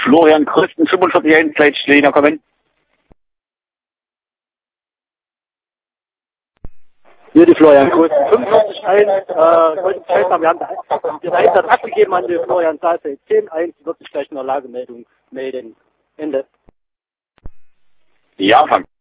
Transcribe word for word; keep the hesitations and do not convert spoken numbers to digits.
Florian Krösten, fünfundvierzig eins, Leitstelle, kommen. Hier die Florian Krösten, fünfundvierzig eins, äh, ich wollte Bescheid haben, wir haben den Einsatz abgegeben an den Florian Salze, zehn eins, wird sich gleich in der Lagemeldung melden. Ende. Ja, Frank.